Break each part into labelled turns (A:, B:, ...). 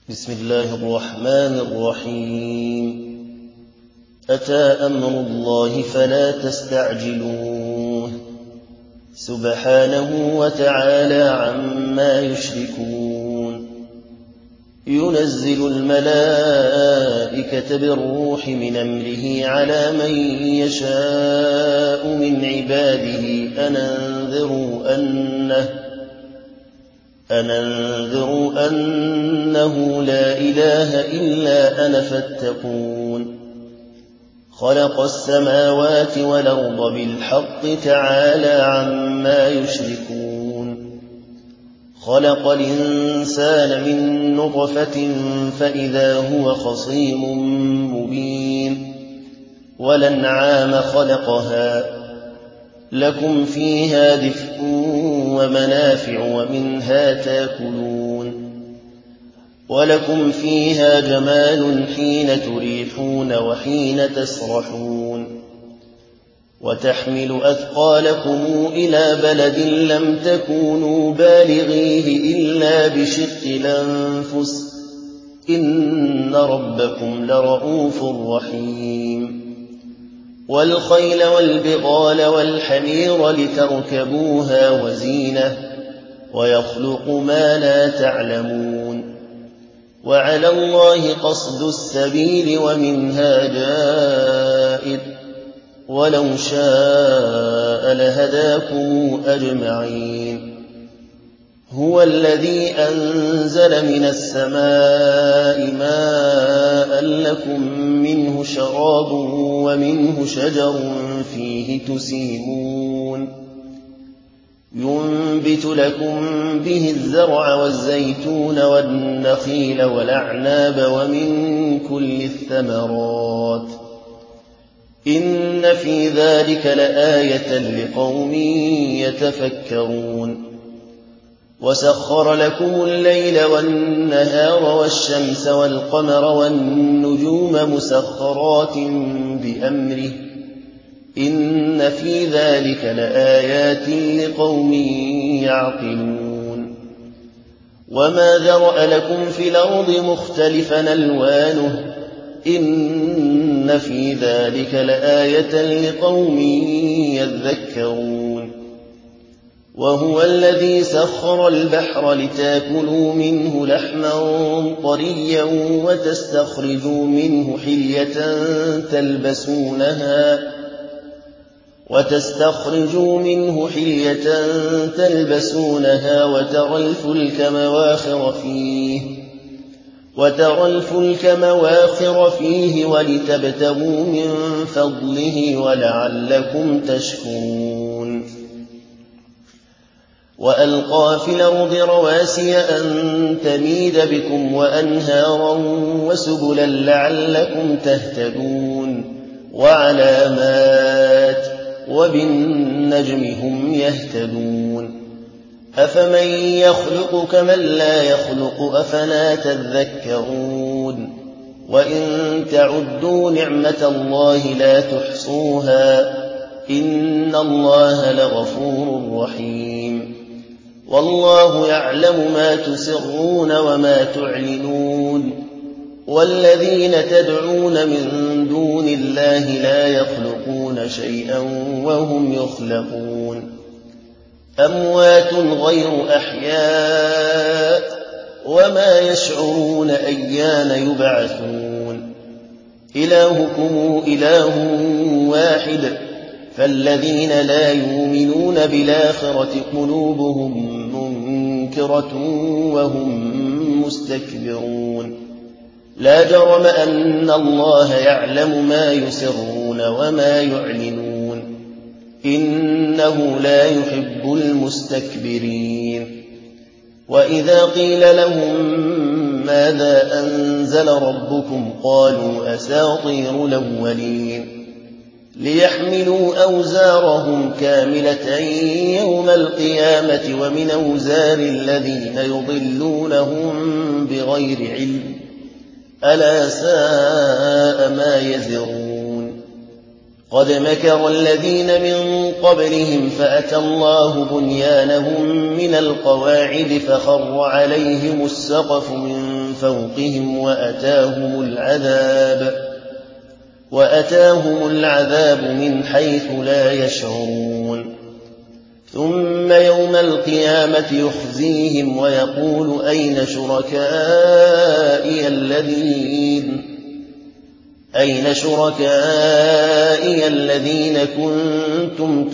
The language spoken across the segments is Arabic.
A: بسم الله الرحمن الرحيم. أتى أمر الله فلا تستعجلوه سبحانه وتعالى عما يشركون. ينزل الملائكة بالروح من أمره على من يشاء من عباده أن أنذروا أنه لا إله إلا أنا فاتقون. خلق السماوات والأرض بالحق تعالى عما يشركون. خلق الإنسان من نطفة فإذا هو خصيم مبين. والأنعام خلقها لكم فيها دفء ومنافع ومنها تاكلون. ولكم فيها جمال حين تريحون وحين تسرحون. وتحمل أثقالكم إلى بلد لم تكونوا بالغيه إلا بشق الأنفس إن ربكم لرؤوف رحيم. والخيل والبغال والحمير لتركبوها وزينة ويخلق ما لا تعلمون. وعلى الله قصد السبيل ومنها جائر ولو شاء لهداكم أجمعين. هو الذي أنزل من السماء ماء لكم منه شراب ومنه شجر فيه تسيمون. ينبت لكم به الزرع والزيتون والنخيل والأعناب ومن كل الثمرات إن في ذلك لآية لقوم يتفكرون. وسخر لكم الليل والنهار والشمس والقمر والنجوم مسخرات بأمره إن في ذلك لآيات لقوم يعقلون. وما ذرأ لكم في الأرض مختلفا ألوانه إن في ذلك لآية لقوم يذكرون. وهو الذي سخر البحر لتاكلوا منه لحما طريا وتستخرجوا منه حلية تلبسونها وترى الفلك مواخر فيه ولتبتغوا من فضله ولعلكم تشكرون. وألقى في الأرض رواسي أن تميد بكم وأنهارا وسبلا لعلكم تهتدون. وعلامات وبالنجم هم يهتدون. أفمن يخلق كمن لا يخلق أفلا تذكرون. وإن تعدوا نعمة الله لا تحصوها إن الله لغفور رحيم. والله يعلم ما تسرون وما تعلنون. والذين تدعون من دون الله لا يخلقون شيئا وهم يخلقون. أموات غير أحياء وما يشعرون أيان يبعثون. إلهكم إله واحد فالذين لا يؤمنون بالآخرة قلوبهم منكرة وهم مستكبرون. لا جرم أن الله يعلم ما يسرون وما يعلنون إنه لا يحب المستكبرين. وإذا قيل لهم ماذا أنزل ربكم قالوا أساطير الأولين. ليحملوا أوزارهم كاملة يوم القيامة ومن أوزار الذين يضلونهم بغير علم ألا ساء ما يزرون. قد مكر الذين من قبلهم فأتى الله بنيانهم من القواعد فخر عليهم السقف من فوقهم وأتاهم العذاب من حيث لا يشعرون ثم يوم القيامة يخزيهم ويقول أين شركائي الذين كنتم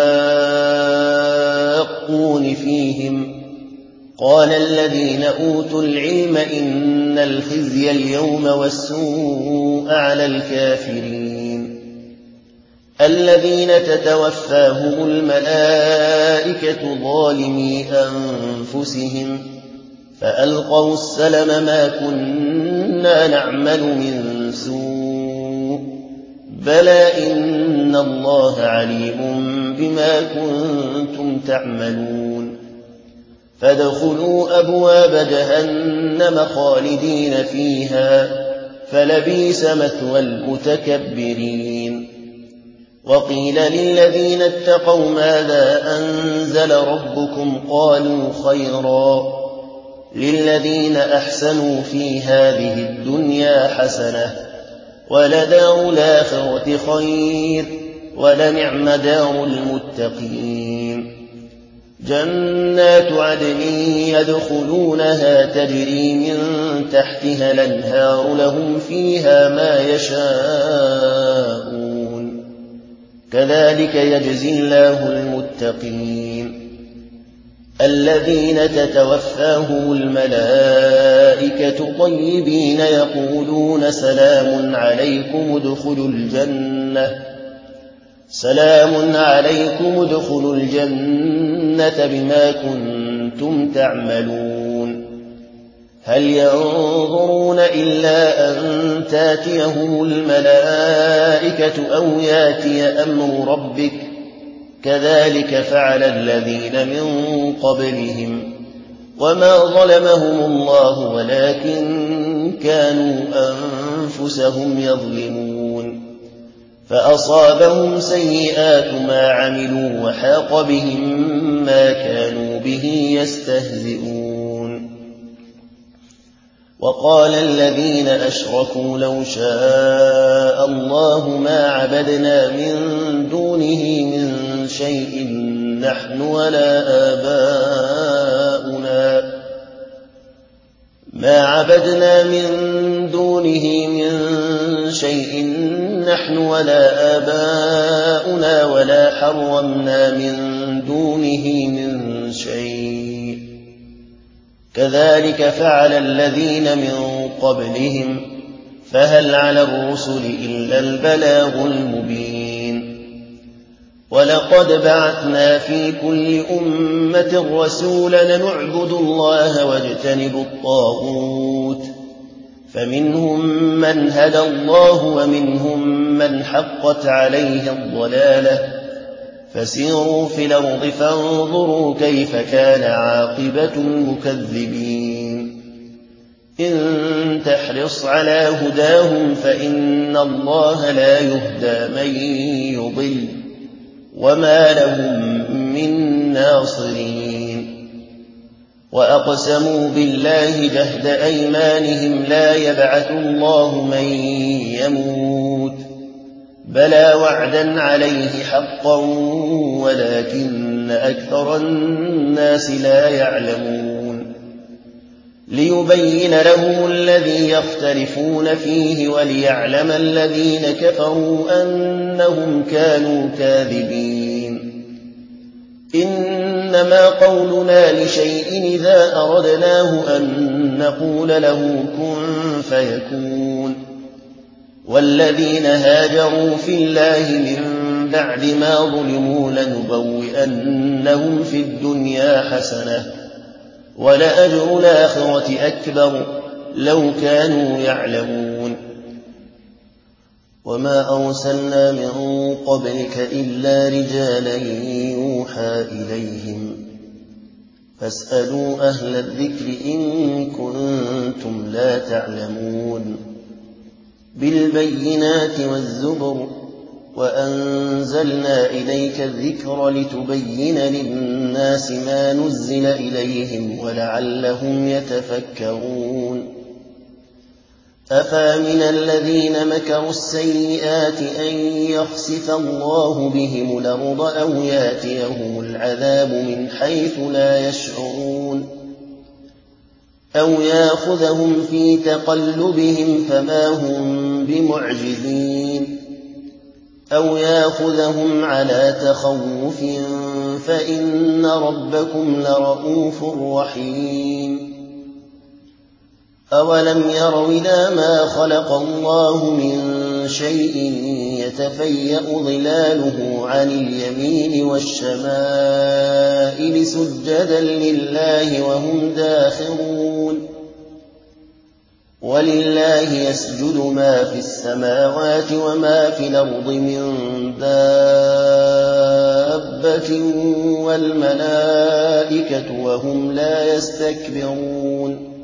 A: تشاقون فيهم قال الذين أوتوا العلم إن الخزي اليوم والسوء على الكافرين الذين تتوفاهم الملائكة ظالمي أنفسهم فألقوا السلم ما كنا نعمل من سوء بلى إن الله عليم بما كنتم تعملون فادخلوا أبواب جهنم خالدين فيها فلبئس مثوى المتكبرين وقيل للذين اتقوا ماذا أنزل ربكم قالوا خيرا للذين أحسنوا في هذه الدنيا حسنة ولدار الآخرة خير ولنعم دار المتقين جنات عدن يدخلونها تجري من تحتها الأنهار لهم فيها ما يشاءون كذلك يجزي الله المتقين الذين تتوفاهم الملائكة طيبين يقولون سلام عليكم ادخلوا الجنة بما كنتم تعملون هل ينظرون إلا أن تاتيهم الملائكة أو ياتي أمر ربك كذلك فعل الذين من قبلهم وما ظلمهم الله ولكن كانوا أنفسهم يظلمون فأصابهم سيئات ما عملوا وحاق بهم ما كانوا به يستهزئون وقال الذين أشركوا لو شاء الله ما عبدنا من دونه من شيء نحن ولا آباؤنا ولا حرمنا من دونه من شيء كذلك فعل الذين من قبلهم فهل على الرسل إلا البلاغ المبين ولقد بعثنا في كل أمة رسولا نعبد الله واجتنب الطاغوت فمنهم من هدى الله ومنهم من حقت عليه الضلالة فسيروا في الأرض فانظروا كيف كان عاقبة المكذبين إن تحرص على هداهم فإن الله لا يهدى من يضل وما لهم من ناصرين وأقسموا بالله جهد أيمانهم لا يبعث الله من يموت بلى وعدا عليه حقا ولكن أكثر الناس لا يعلمون ليبين لهم الذي يختلفون فيه وليعلم الذين كفروا أنهم كانوا كاذبين إنما قولنا لشيء إذا أردناه أن نقول له كن فيكون والذين هاجروا في الله من بعد ما ظلموا لنبوئنهم في الدنيا حسنة ولأجر الآخرة أكبر لو كانوا يعلمون وما أرسلنا من قبلك إلا رجالا يوحى إليهم فاسألوا أهل الذكر إن كنتم لا تعلمون بالبينات والزبر وأنزلنا إليك الذكر لتبين للناس ما نزل إليهم ولعلهم يتفكرون أفامن الذين مكروا السيئات أن يخسف الله بهم الأرض أو ياتيهم العذاب من حيث لا يشعرون أو ياخذهم في تقلبهم فما هم بمعجزين أو ياخذهم على تخوف فإن ربكم لرءوف رحيم أولم يروا إلى ما خلق الله من شيء يتفيأ ظلاله عن اليمين والشمائل سجدا لله وهم داخرون ولله يسجد ما في السماوات وما في الأرض من دابة والملائكة وهم لا يستكبرون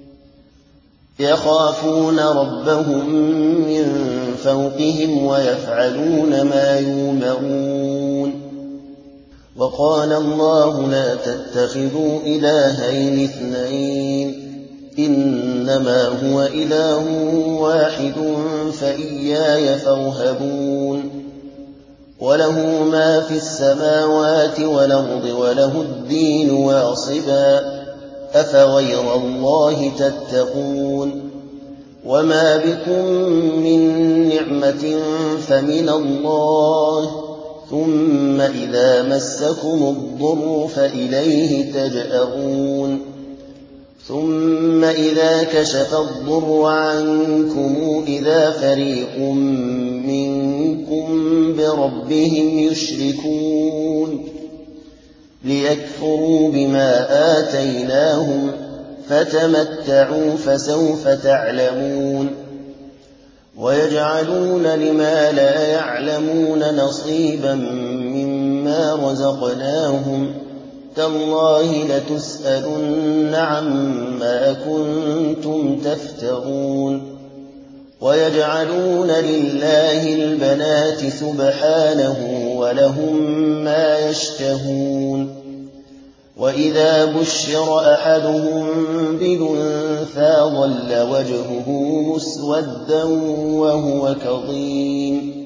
A: يخافون ربهم من فوقهم ويفعلون ما يؤمرون وقال الله لا تتخذوا إلهين اثنين إنما هو إله واحد فإياي فارهبون وله ما في السماوات والأرض وله الدين واصبا أفغير الله تتقون وما بكم من نعمة فمن الله ثم إذا مسكم الضر فإليه تجأرون ثم إذا كشف الضر عنكم إذا فريق منكم بربهم يشركون ليكفروا بما آتيناهم فتمتعوا فسوف تعلمون ويجعلون لما لا يعلمون نصيبا مما رزقناهم تالله لتسألن عما كنتم تفترون ويجعلون لله البنات سبحانه ولهم ما يشتهون وإذا بشر أحدهم بالأنثى ظل وجهه مسودا وهو كظيم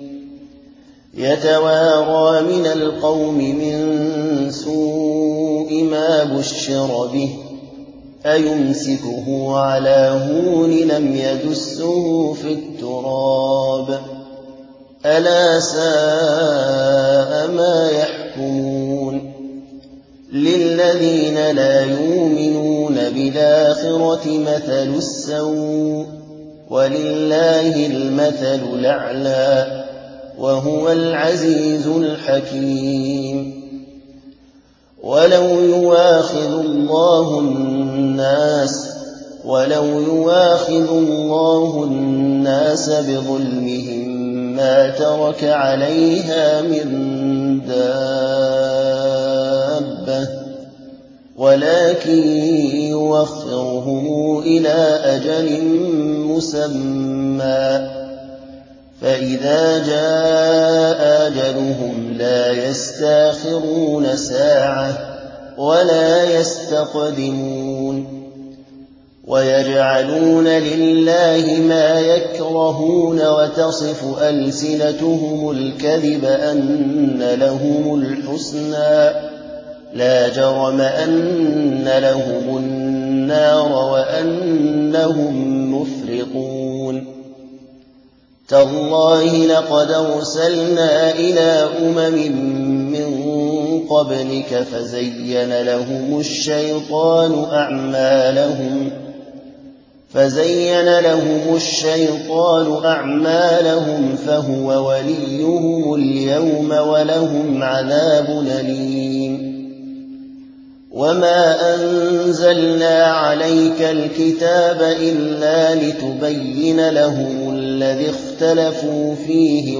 A: يتوارى من القوم من سوء ما بشر به أيمسكه على هون لم يدسه في التراب ألا ساء ما يحكمون للذين لا يؤمنون بالآخرة مثل السوء ولله المثل الأعلى وهو العزيز الحكيم ولو يواخذ الله الناس بظلمهم ما ترك عليها من دابة ولكن يوخرهم إلى أجل مسمى فإذا جاء أجلهم لا يستأخرون ساعة ولا يستقدمون ويجعلون لله ما يكرهون وتصف ألسنتهم الكذب أن لهم الحسنى لا جرم أن لهم النار وأنهم مفرطون تالله لقد أرسلنا إلى أمم من قبلك فزين لهم الشيطان أعمالهم فهو وليهم اليوم ولهم عذاب أليم وما أنزلنا عليك الكتاب إلا لتبين لهم الذي اختلفوا فيه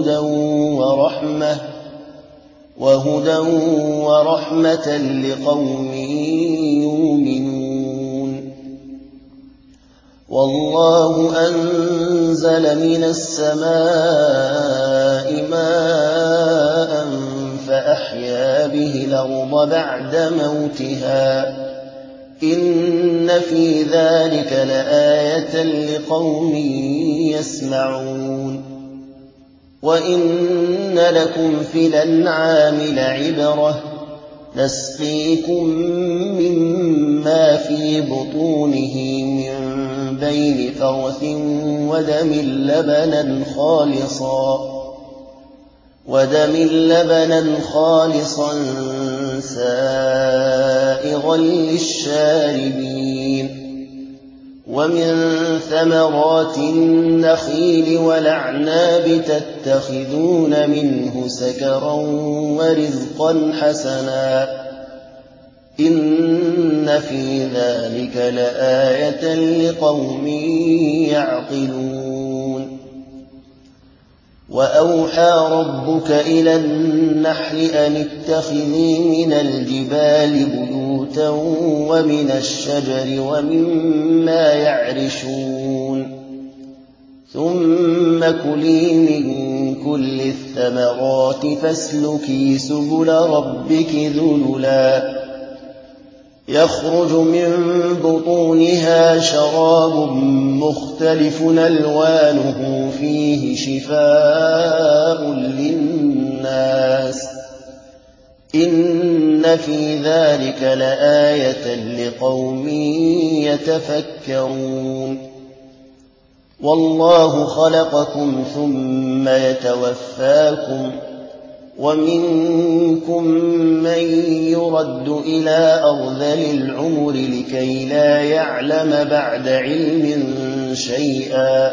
A: وهدى ورحمة لقوم يؤمنون والله أنزل من السماء ماء فأحيا به الأرض بعد موتها إن في ذلك لآية لَآيَةً لِقَوْمٍ يَسْمَعُونَ وَإِنَّ لَكُمْ فِي الْأَنْعَامِ لَعِبْرَةً نَسْقِيكُم مِّمَّا فِي بُطُونِهِ مِن بَيْنِ فَرْثٍ ودم لبنا خالصا سائغا للشاربين ومن ثمرات النخيل والأعناب تتخذون منه سكرا ورزقا حسنا إن في ذلك لآية لقوم يعقلون وأوحى ربك إلى النحل أن اتخذي من الجبال بيوتا ومن الشجر ومما يعرشون ثم كلي من كل الثمرات فاسلكي سبل ربك ذللا يخرج من بطونها شراب مختلف ألوانه فيه شفاء للناس إن في ذلك لآية لقوم يتفكرون والله خلقكم ثم يتوفاكم ومنكم من يرد إلى أرذل العمر لكي لا يعلم بعد علم شيئا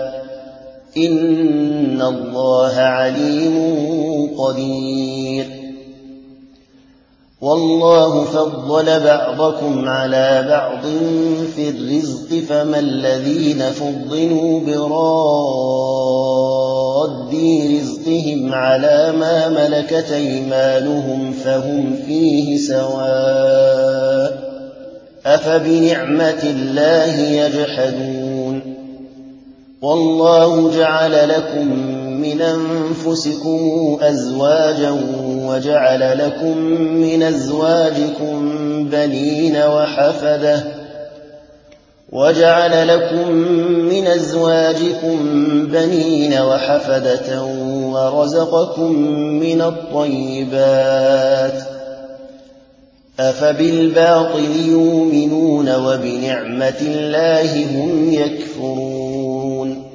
A: إن الله عليم قدير والله فضل بعضكم على بعض في الرزق فما الذين فضلوا براد رزقهم على ما ملكت أيمانهم فهم فيه سواء أفبنعمة الله يجحدون والله جعل لكم من أنفسكم أزواجا وجعل لكم من أزواجكم بنين وحفدة ورزقكم من الطيبات أفبالباطل يؤمنون وبنعمة الله هم يكفرون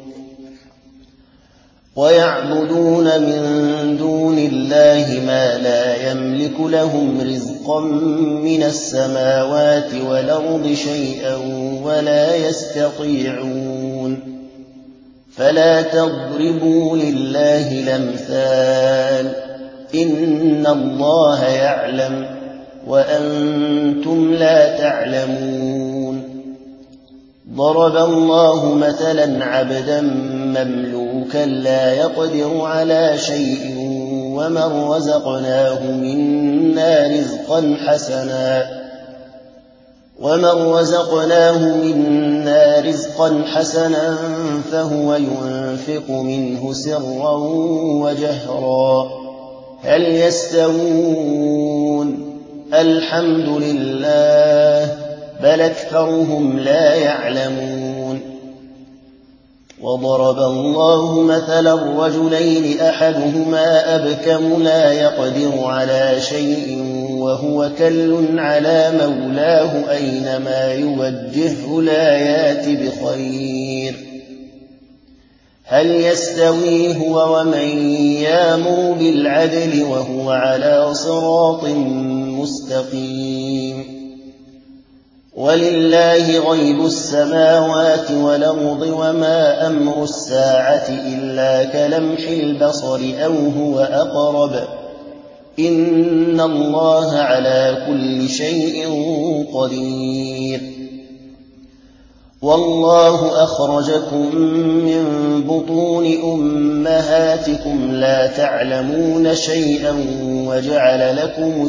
A: ويعبدون من دون الله ما لا يملك لهم رزقا من السماوات والأرض شيئا ولا يستطيعون فلا تضربوا لله الأمثال إن الله يعلم وأنتم لا تعلمون ضرب الله مثلا عبدا مملوكا لا يقدر على شيء ومن رزقناه منا رزقا حسنا فهو ينفق منه سرا وجهرا هل يستوون الحمد لله بل أكثرهم لا يعلمون وضرب الله مثلا رجلين أحدهما أبكم لا يقدر على شيء وهو كل على مولاه أينما يوجهه لا يات بخير هل يستوي هو ومن يأمر بالعدل وهو على صراط مستقيم ولله غيب السماوات والأرض وما أمر الساعة إلا كلمح البصر أو هو أقرب إن الله على كل شيء قدير والله أخرجكم من بطون أمهاتكم لا تعلمون شيئا وجعل لكم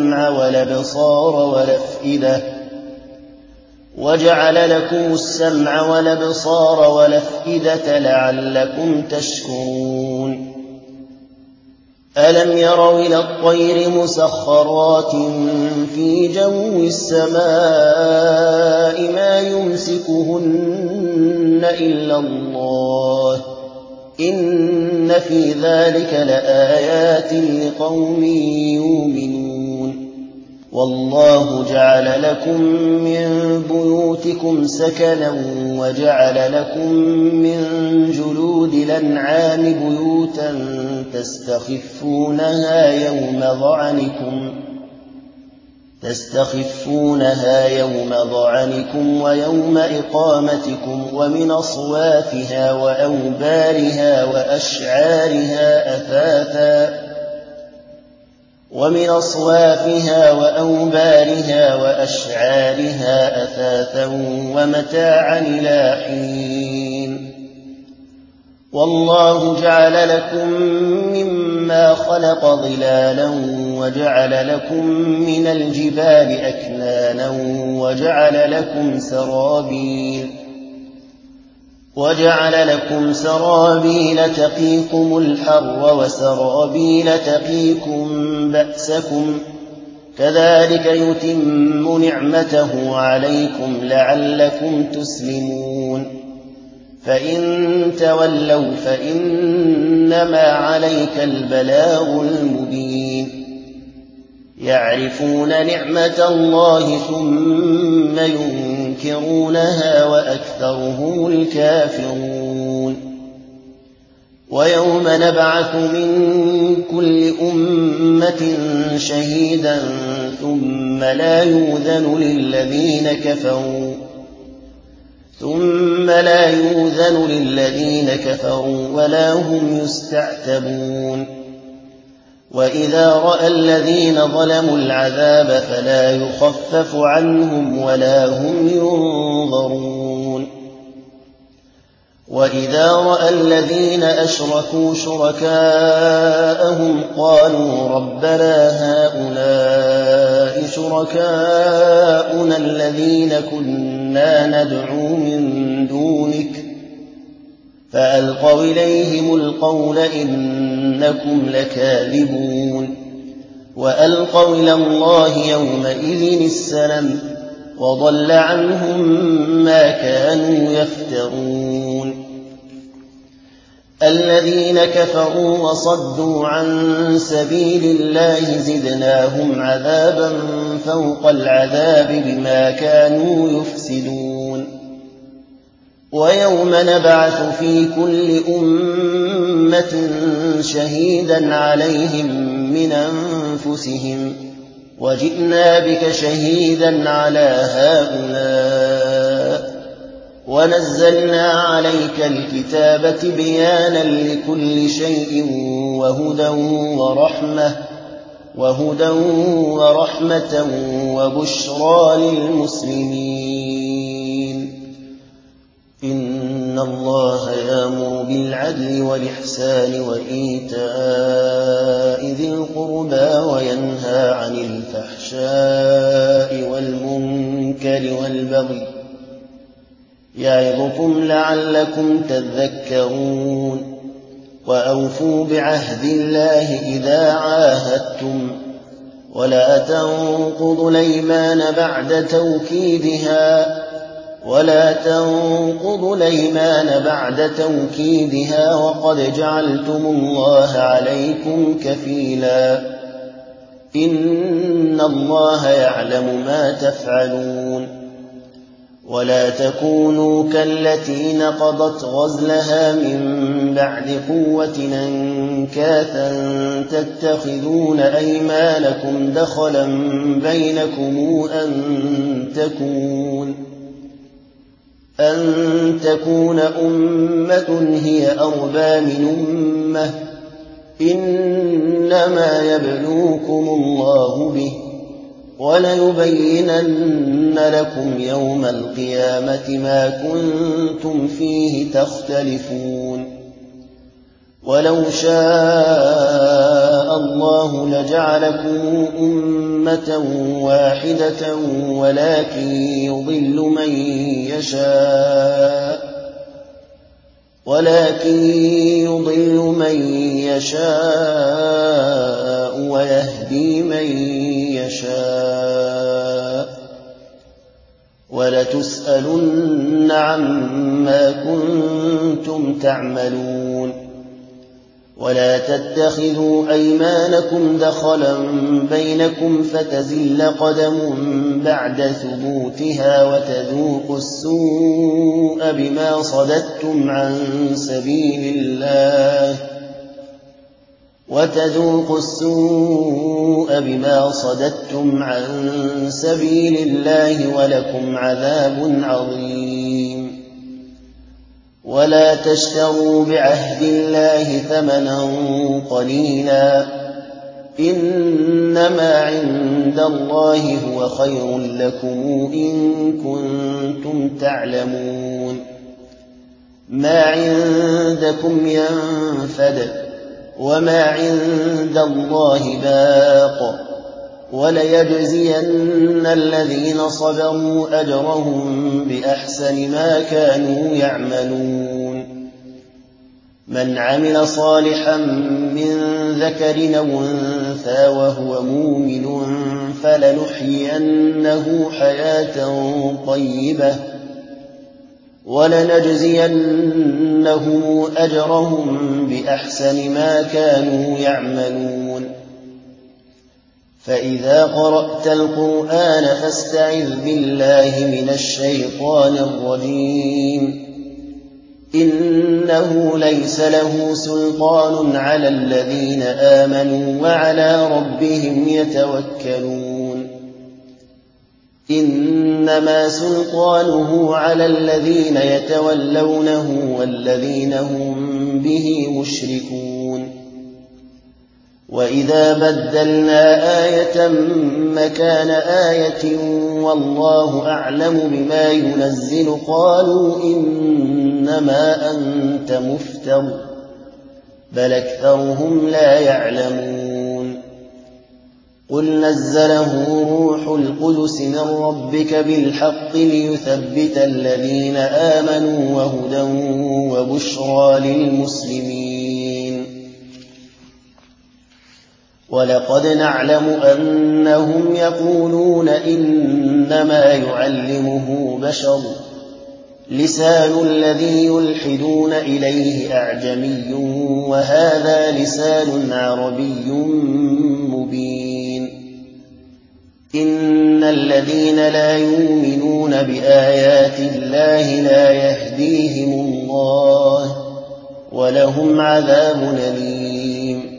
A: السمع والأبصار والأفئدة لعلكم تشكرون ألم يروا إلى الطير مسخرات في جو السماء ما يمسكهن إلا الله إن في ذلك لآيات لقوم يؤمنون والله جعل لكم من بيوتكم سكنا وجعل لكم من جلود الأنعام بيوتا تستخفونها يوم ظعنكم ويوم إقامتكم ومن أصوافها وأوبارها وأشعارها أثاثا ومتاعا إلى حين والله جعل لكم مما خلق ظلالا وجعل لكم من الجبال أكنانا وجعل لكم سرابيل تقيكم الحر وسرابيل تقيكم بأسكم كذلك يتم نعمته عليكم لعلكم تسلمون فإن تولوا فإنما عليك البلاغ المبين يعرفون نعمة الله ثم ينكرونها وأكثرهم الكافرون ويوم نبعث من كل أمة شهيدا ثم لا يؤذن للذين كفروا ولا هم يستعتبون وإذا رأى الذين ظلموا العذاب فلا يخفف عنهم ولا هم ينظرون وإذا رأى الذين أشركوا شركاءهم قالوا ربنا هؤلاء شركاؤنا الذين كنا ندعو من دونك فألقوا إليهم القول إنكم لكاذبون وألقوا إلى الله يومئذ السلم وضل عنهم ما كانوا يفترون الذين كفروا وصدوا عن سبيل الله زدناهم عذابا فوق العذاب بما كانوا يفسدون ويوم نبعث في كل أمة شهيدا عليهم من أنفسهم وجئنا بك شهيدا على هؤلاء ونزلنا عليك الكتاب تبيانا لكل شيء وهدى ورحمة وبشرى للمسلمين إن الله يأمر بالعدل والإحسان وإيتاء ذي القربى وينهى عن الفحشاء والمنكر والبغي يعظكم لعلكم تذكرون وأوفوا بعهد الله إذا عاهدتم ولا تنقضوا الأيمان بعد توكيدها وقد جعلتم الله عليكم كفيلا إن الله يعلم ما تفعلون ولا تكونوا كالتي نقضت غزلها من بعد قوة أنكاثا تتخذون أيمانكم دخلا بينكم أن تكون أمة هي أربى من أمة إنما يبلوكم الله به وليبينن لكم يوم القيامة ما كنتم فيه تختلفون ولو شاء الله لجعلكم أمة واحدة ولكن يضل من يشاء ويهدي من يشاء وَلَتُسْأَلُنَّ عَمَّا كُنتُمْ تَعْمَلُونَ وَلَا تَتَّخِذُوا أَيْمَانَكُمْ دَخَلًا بَيْنَكُمْ فَتَزِلَّ قَدَمٌ بَعْدَ ثُبُوتِهَا وَتَذُوقُوا السُّوءَ بِمَا صَدَدتُّمْ عَن سَبِيلِ اللَّهِ وَلَكُمْ عَذَابٌ عَظِيمٌ وَلَا تَشْتَرُوا بِعَهْدِ اللَّهِ ثَمَنًا قَلِيلًا إِنَّمَا عِندَ اللَّهِ هُوَ خَيْرٌ لَّكُمْ إِن كُنتُمْ تعلمون مَا عِندَكُمْ يَنفَدُ وَمَا عِندَ اللَّهِ بَاقٍ وَلَيَجْزِيَنَّ الَّذِينَ صَبَرُوا أَجْرَهُم بِأَحْسَنِ مَا كَانُوا يَعْمَلُونَ مَنْ عَمِلَ صَالِحًا مِّن ذَكَرٍ أَوْ أُنثَىٰ وَهُوَ مُؤْمِنٌ فَلَنُحْيِيَنَّهُ حَيَاةً طَيِّبَةً وَلَنَجْزِيَنَّهُمْ أَجْرَهُم بِأَحْسَنِ مَا كَانُوا يَعْمَلُونَ فَإِذَا قَرَأْتَ الْقُرْآنَ فَاسْتَعِذْ بِاللَّهِ مِنَ الشَّيْطَانِ الرَّجِيمِ إِنَّهُ لَيْسَ لَهُ سُلْطَانٌ عَلَى الَّذِينَ آمَنُوا وَعَلَىٰ رَبِّهِمْ يَتَوَكَّلُونَ إِنَّمَا سُلْطَانُهُ عَلَى الَّذِينَ يَتَوَلَّوْنَهُ وَالَّذِينَ هُم بِهِ مُشْرِكُونَ وَإِذَا بَدَّلْنَا آيَةً مَّكَانَ آيَةٍ وَاللَّهُ أَعْلَمُ بِمَا يُنَزِّلُ قَالُوا إِنَّمَا أَنتَ مُفْتَرٍ بَلْ أَكْثَرُهُمْ لَا يَعْلَمُونَ قُلْ نَزَّلَهُ رُوحُ الْقُدُسِ مِن رَّبِّكَ بِالْحَقِّ لِيُثَبِّتَ الَّذِينَ آمَنُوا وَهُدًى وَبُشْرَىٰ لِلْمُسْلِمِينَ وَلَقَدْ نَعْلَمُ أَنَّهُمْ يَقُولُونَ إِنَّمَا يُعَلِّمُهُ بَشَرٌ لِّسَانُ الَّذِي يُلْحِدُونَ إِلَيْهِ أَعْجَمِيٌّ وَهَٰذَا لِسَانٌ عَرَبِيٌّ مُّبِينٌ إِنَّ الَّذِينَ لَا يُؤْمِنُونَ بِآيَاتِ اللَّهِ لَا يَهْدِيهِمُ اللَّهُ وَلَهُمْ عَذَابٌ أَلِيمٌ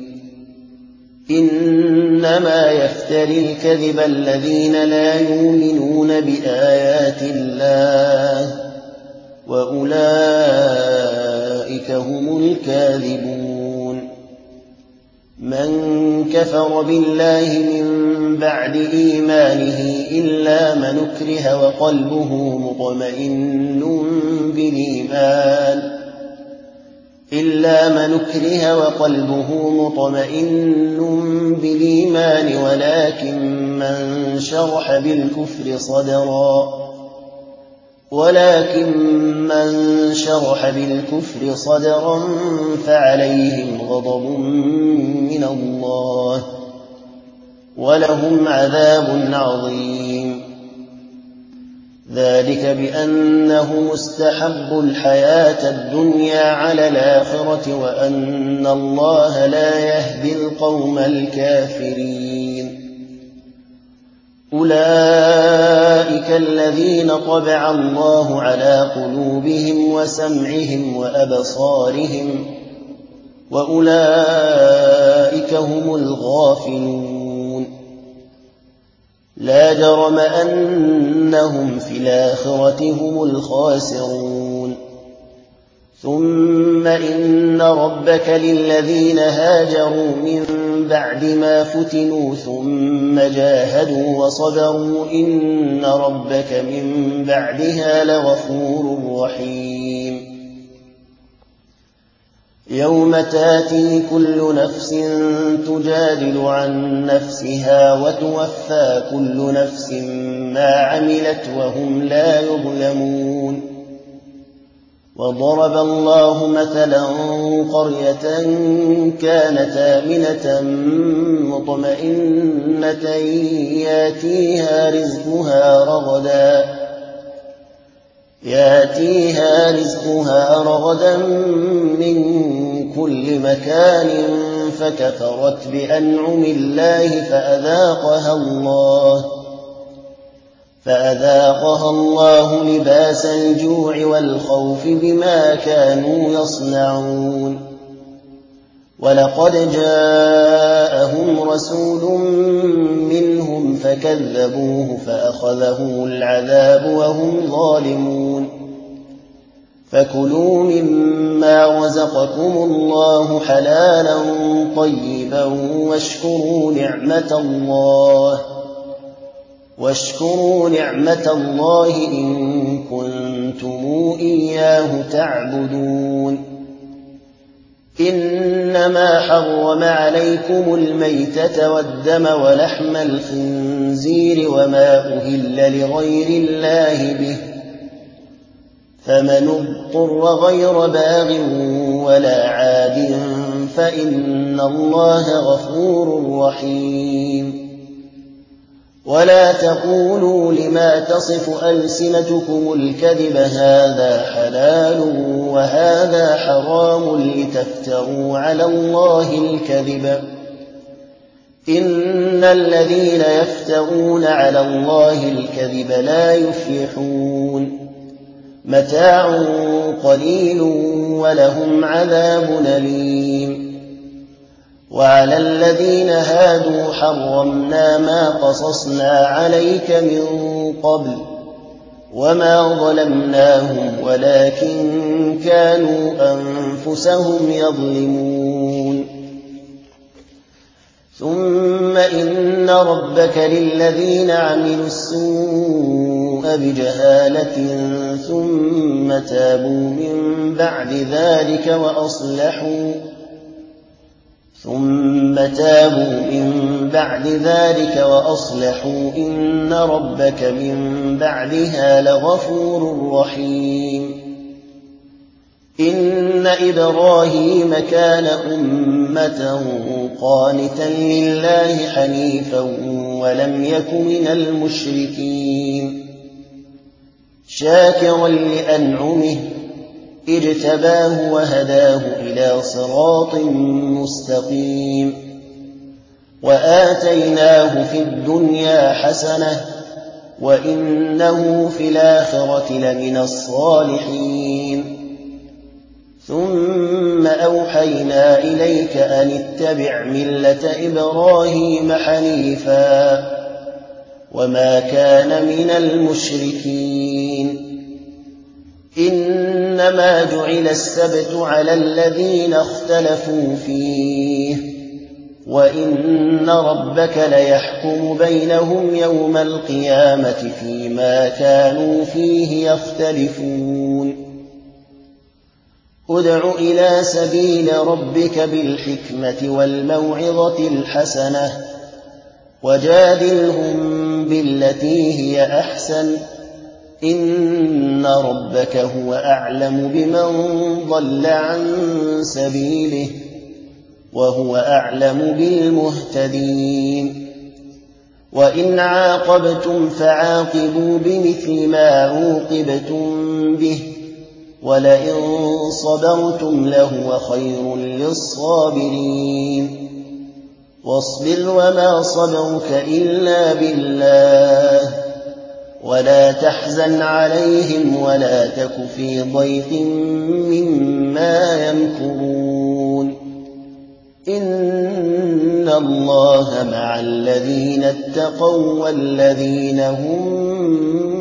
A: إِنَّمَا يَفْتَرِي الْكَذِبَ الَّذِينَ لَا يُؤْمِنُونَ بِآيَاتِ اللَّهِ وَأُولَٰئِكَ هُمُ الْكَاذِبُونَ مَن كَفَرَ بِاللَّهِ مِن بَعْدِ إِيمَانِهِ إِلَّا مَنْ أُكْرِهَ وَقَلْبُهُ مُطْمَئِنٌّ بِالْإِيمَانِ ولكن مَّن شَرَحَ بِالْكُفْرِ صَدْرًا فَعَلَيْهِمْ غَضَبٌ مِّنَ اللَّهِ وَلَهُمْ عَذَابٌ عَظِيمٌ ذَلِكَ بِأَنَّهُمُ اسْتَحَبُّوا الْحَيَاةَ الدُّنْيَا عَلَى الْآخِرَةِ وَأَنَّ اللَّهَ لَا يَهْدِي الْقَوْمَ الْكَافِرِينَ أُولَٰئِكَ الَّذِينَ طَبَعَ اللَّهُ عَلَىٰ قُلُوبِهِمْ وَسَمْعِهِمْ وَأَبْصَارِهِمْ وَأُولَٰئِكَ هُمُ الْغَافِلُونَ لَا جَرَمَ أَنَّهُمْ فِي الْآخِرَةِ هُمُ الْخَاسِرُونَ ثُمَّ إِنَّ رَبَّكَ لِلَّذِينَ هَاجَرُوا مِن بَعْدِ مَا فُتِنُوا ثُمَّ جَاهَدُوا وَصَبَرُوا إِنَّ رَبَّكَ مِن بَعْدِهَا لَغَفُورٌ رَّحِيمٌ يَوْمَ تَأْتِي كُلُّ نَفْسٍ تُجَادِلُ عَن نَّفْسِهَا وَتُوَفَّىٰ كُلُّ نَفْسٍ مَّا عَمِلَتْ وَهُمْ لَا يُظْلَمُونَ وَضَرَبَ اللَّهُ مَثَلًا قَرْيَةً كَانَتْ آمِنَةً مُّطْمَئِنَّةً يَأْتِيهَا رِزْقُهَا رَغَدًا ياتيها رزقها رغدا من كل مكان فكفرت بأنعم الله فأذاقها الله لباس الجوع والخوف بما كانوا يصنعون ولقد جاءهم رسول منهم فكذبوه فأخذهم العذاب وهم ظالمون فكلوا مما رزقكم الله حلالا طيبا واشكروا نعمة الله إن كنتم إياه تعبدون إنما حرم عليكم الميتة والدم ولحم الخنزير وما أهل لغير الله به فمن اضطر غير باغ ولا عاد فإن الله غفور رحيم ولا تقولوا لما تصف ألسنتكم الكذب هذا حلال وهذا حرام لتفتروا على الله الكذب إن الذين يفترون على الله الكذب لا يفلحون متاع قليل ولهم عذاب أليم وعلى الذين هادوا حرمنا ما قصصنا عليك من قبل وما ظلمناهم ولكن كانوا أنفسهم يظلمون ثم إن ربك للذين عملوا السوء بجهالة ثم تابوا من بعد ذلك وأصلحوا إن ربك من بعدها لغفور رحيم إن إبراهيم كان أمة قانتا لله حنيفا ولم يك من المشركين شاكرا لأنعمه اجتباه وهداه إلى صراط مستقيم وآتيناه في الدنيا حسنة وإنه في الآخرة لمن الصالحين ثم أوحينا إليك أن اتبع ملة إبراهيم حنيفا وما كان من المشركين إنما جعل السبت على الذين اختلفوا فيه وإن ربك ليحكم بينهم يوم القيامة فيما كانوا فيه يختلفون ادع إلى سبيل ربك بالحكمة والموعظة الحسنة وجادلهم بالتي هي أحسن إن ربك هو أعلم بمن ضل عن سبيله وهو أعلم بالمهتدين وإن عاقبتم فعاقبوا بمثل ما عوقبتم به ولئن صبرتم لهو خير للصابرين واصبر وما صبرك إلا بالله ولا تحزن عليهم ولا تك في ضيق مما يمكرون إن الله مع الذين اتقوا والذين هم